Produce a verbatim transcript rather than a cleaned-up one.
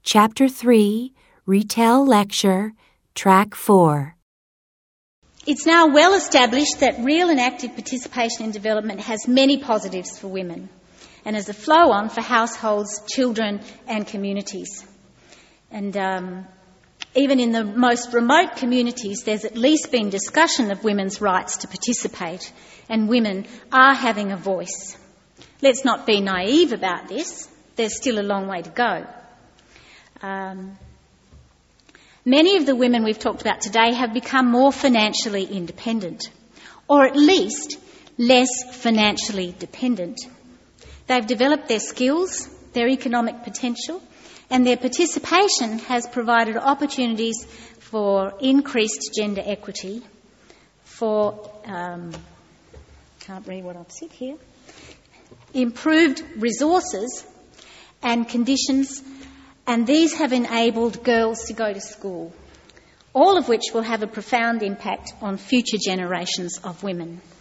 Chapter three, Retail Lecture, Track four. It's now well established that real and active participation in development has many positives for women and as a flow-on for households, children and communities. And um, even in the most remote communities, there's at least been discussion of women's rights to participate, and women are having a voice. Let's not be naive about this. There's still a long way to go. Um, many of the women we've talked about today have become more financially independent, or at least less financially dependent. They've developed their skills, their economic potential, and their participation has provided opportunities for increased gender equity, for, um, can't read what I've said here, improved resources and conditions, and these have enabled girls to go to school, all of which will have a profound impact on future generations of women.